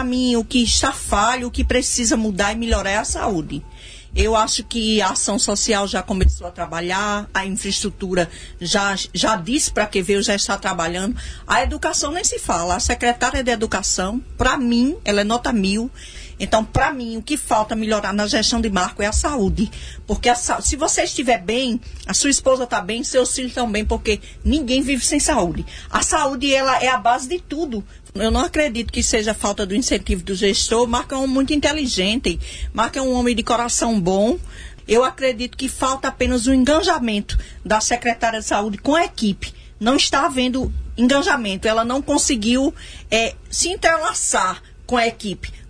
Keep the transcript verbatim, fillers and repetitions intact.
para mim, o que está falho, o que precisa mudar e melhorar é a saúde. Eu acho que a ação social já começou a trabalhar, a infraestrutura já, já disse para que veio, já está trabalhando. A educação nem se fala. A secretária de Educação, para mim, ela é nota mil. Então, para mim, o que falta melhorar na gestão de Marco é a saúde. Porque a, se você estiver bem, a sua esposa está bem, seus filhos estão bem, porque ninguém vive sem saúde. A saúde, ela é a base de tudo. Eu não acredito que seja falta do incentivo do gestor. Marco é um homem muito inteligente. Marco é um homem de coração bom. Eu acredito que falta apenas o engajamento da secretária de saúde com a equipe. Não está havendo engajamento. Ela não conseguiu é, se entrelaçar com a equipe.